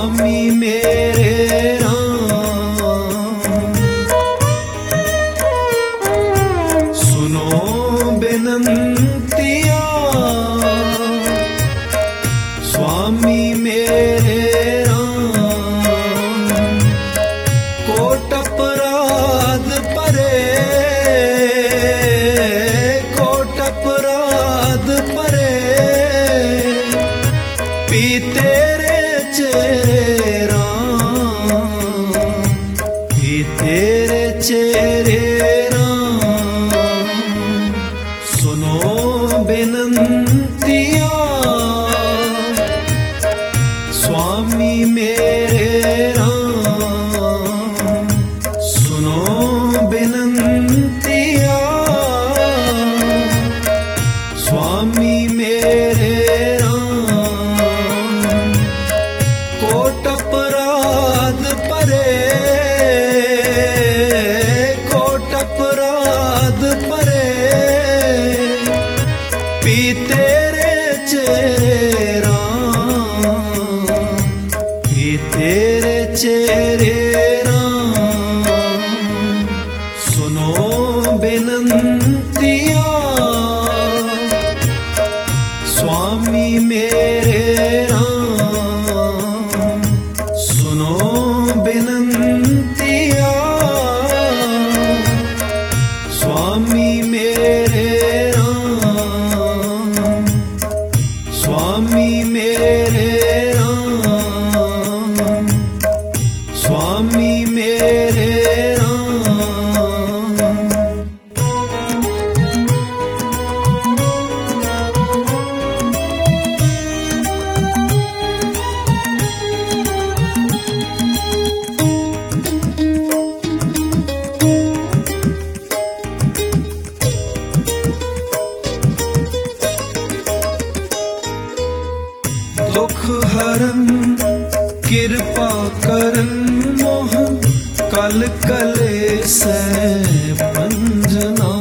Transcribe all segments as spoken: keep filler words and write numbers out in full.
स्वामी मेरे राम। सुनो बिनंतिया स्वामी मेरे राम। कोट अपराध परे, कोट अपराध परे, पी तेरे चेरे राम, पी तेरे चेरे राम। सुनो बिनंतिया स्वामी मेरे राम। सुनो बिनंतिया स्वामी मेरे राम। कोट अपराध परे, कोट अपराध परे, पी तेरे चेरे राम, पी तेरे चेरे राम। सुनो बिनंतिया स्वामी मेरे राम। सुनो बिनंतिया स्वामी मेरे राम। स्वामी मेरे राम। स्वामी मेरे राम। दुख हरन कृपा करन मोह कल कलेस भंजना।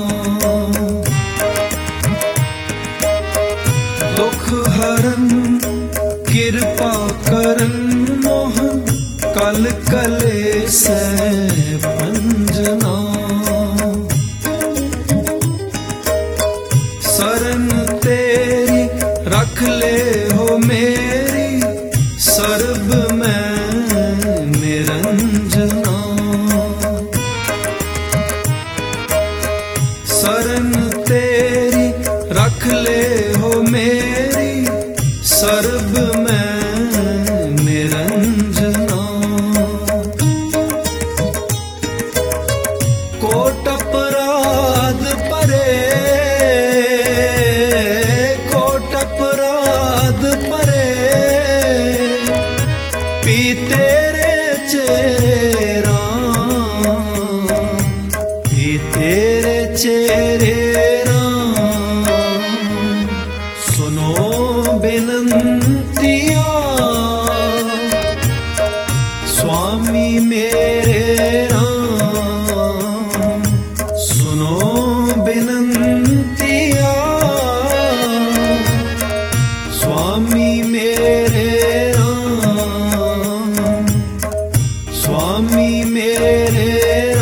दुख हरन कृपा करन मोह कल कलेस भंजना। शरण तेरी रख ले हो मेरी सर्ब में निरंजना। शरण तेरी रख ले हो मेरी सर्ब में निरंजना। कोट अपराध परे, कोट अपराध परे, पी तेरे चेरे राम, पी तेरे चेरे राम। सुनो बिनंतिया स्वामी मेरे राम। सुनो बिनंतिया स्वामी मेरे राम। स्वामी मेरे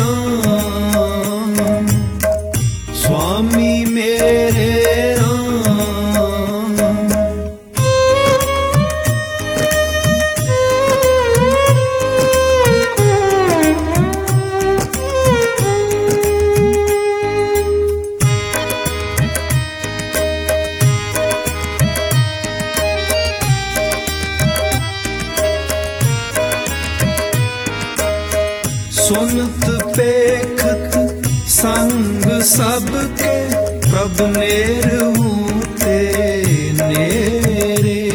राम। स्वामी मेरे राम। सुनत पेखत संग सबके प्रभ नेरहू ते नेरे।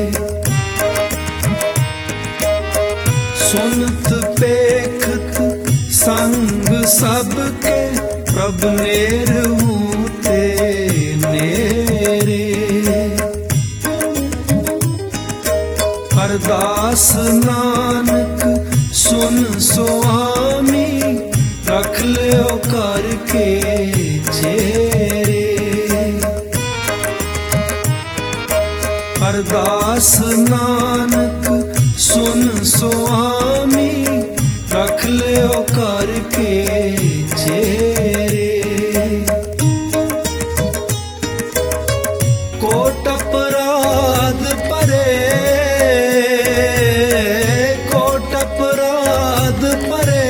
सुनत पेखत संग सबके प्रभ नेरहू ते नेरे। अरदास नानक सुन स्वामी रख लियो करके चेरे। अरदास नानक सुन स्वामी रख लियो करके चेरे। कोट अपराध परे, कोट अपराध परे,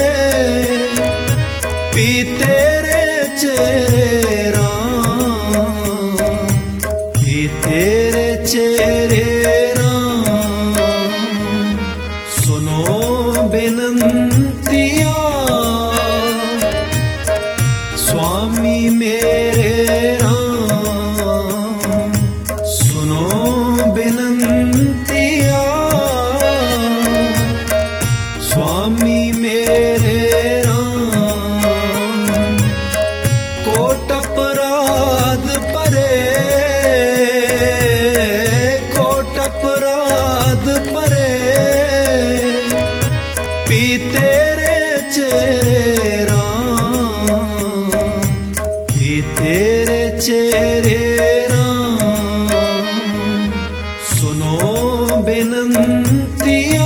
पी तेरे चेरे राम, पी तेरे चेरे राम। सुनो बिनंतिया स्वामी मेरे राम, सुनो बिनंतिया स्वामी मेरे राम। कोट अपराध परे, कोट अपराध परे, पी तेरे चेरे राम, पी तेरे चेरे राम। सुनो बिनंतिया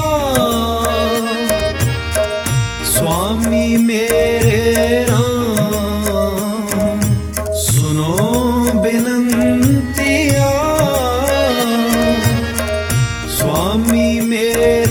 स्वामी मेरे राम, सुनो बिनंतिया स्वामी मेरे